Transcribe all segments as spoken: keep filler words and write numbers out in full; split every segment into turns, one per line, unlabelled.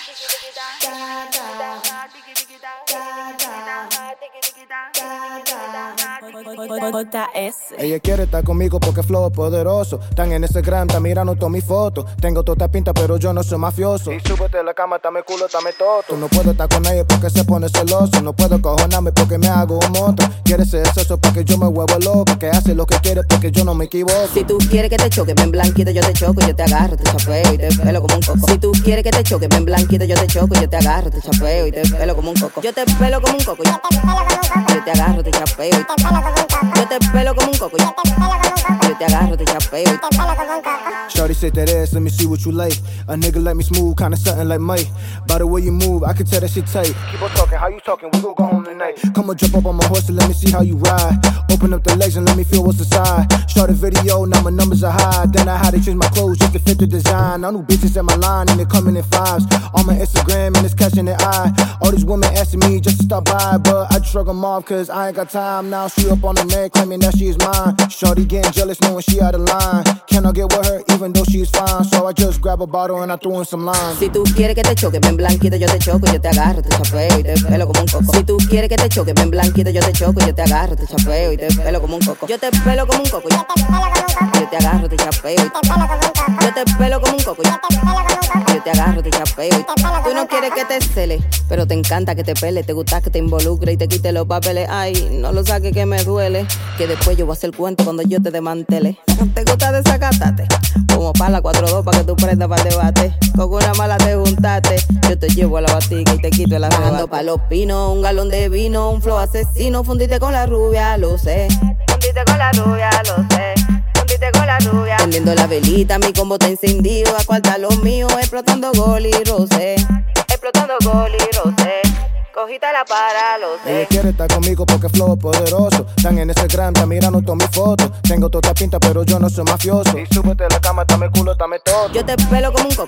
J S.
Ella quiere estar conmigo porque flow es poderoso. Están en Instagram, está mirando todas mis fotos. Tengo toda esta pinta, pero yo no soy mafioso. Y súbete a la cama, dame culo, dame todo. Tú no puedo estar con ella porque se pone celoso. No puedo cojonarme porque me hago un monstruo. Quiere ser eso porque yo me vuelvo loco. Que hace lo que quiere porque yo no me equivoco.
Si tú quieres que te choque, ven blanquito, yo te choco. Yo te agarro, te chapeo y te pelo como un coco. Si tú quieres que te choque, ven blanquito, yo te choco. Yo te agarro, te chapeo y te pelo como un coco. Yo te pelo como un coco. Yo te agarro, te chapeo y te pelo como un coco. Yo te pelo como un coco. Yo te agarro, te chapeo y te pelo como un coco.
Shorty said that ass, let me see what you like. A nigga like me smooth, kinda something like Mike. By the way you move, I can tell that shit tight. Keep on talking, how you talking? We gon' go home tonight. Come on, jump up on my horse and let me see how you ride. Open up the legs and let me feel what's inside. Short a video, now my numbers are high. Then I had to change my clothes just to fit the design. I new bitches in my line and they coming in fives. On my Instagram and it's catching their eye. All these women asking me just to stop by, but I shrug them off cause I ain't got time. Now she up on the neck claiming that she is mine. Shorty getting jealous knowing she out of line. Can I get with her even though she's fine? So I just grab a bottle and I threw in some lime.
Si tú quieres que te choque, ven blanquito, yo te choco. Yo te agarro, te chapeo y te pelo como un coco. Si tú quieres que te choque, ven blanquito, yo te choco. Yo te agarro, te chapeo y te pelo como un coco. Yo te pelo como un coco. Yo te agarro, te chapeo y te pelo como un coco. Yo te pelo como un coco. Yo te agarro, te chapeo y te pelo. Tú no quieres que te cele, pero te encanta que te pele. Te gusta que te involucre y te quite los papeles. Ay, no lo saques que me duele. Que después yo voy a hacer cuento cuando yo te desmantele. ¿Te gusta desacatarte? Como para la cuatro dos para que tú prendas para el debate. Con una mala te juntaste. Yo te llevo a la batica y te quito el arrebate. Bajando pa' los pinos, un galón de vino, un flow asesino. Fundiste con la rubia, lo sé. Fundiste con la rubia, lo sé. Fundiste con la rubia. Prendiendo la velita, mi combo está encendido. A cuarta los míos, explotando gol y rosé. Explotando gol y rosé. Cogita la para, lo sé.
Ella quiere estar conmigo porque flow es poderoso. Están en Instagram, está mirando todas mis fotos. Tengo toda esta pinta, pero yo no soy mafioso. Y súbete a la cama, dame culo, dame todo.
Yo te pelo como un coco.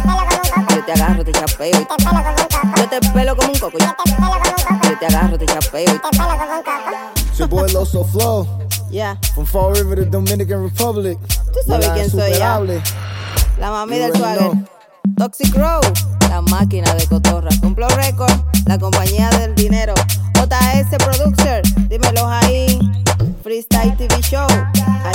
Yo te agarro, te chapeo y te pelo como un coco. Yo te pelo como un coco. Yo te agarro, te chapeo y te pelo como un coco.
It's your boy Loso Flow.
Yeah.
From Fall River to Dominican Republic.
Tú sabes quién soy ya. La mami del swagger. Toxic Row. La máquina de cotorra. Cumplo récord. La compañía del dinero. J S Producer. Dímelo ahí. Freestyle T V Show.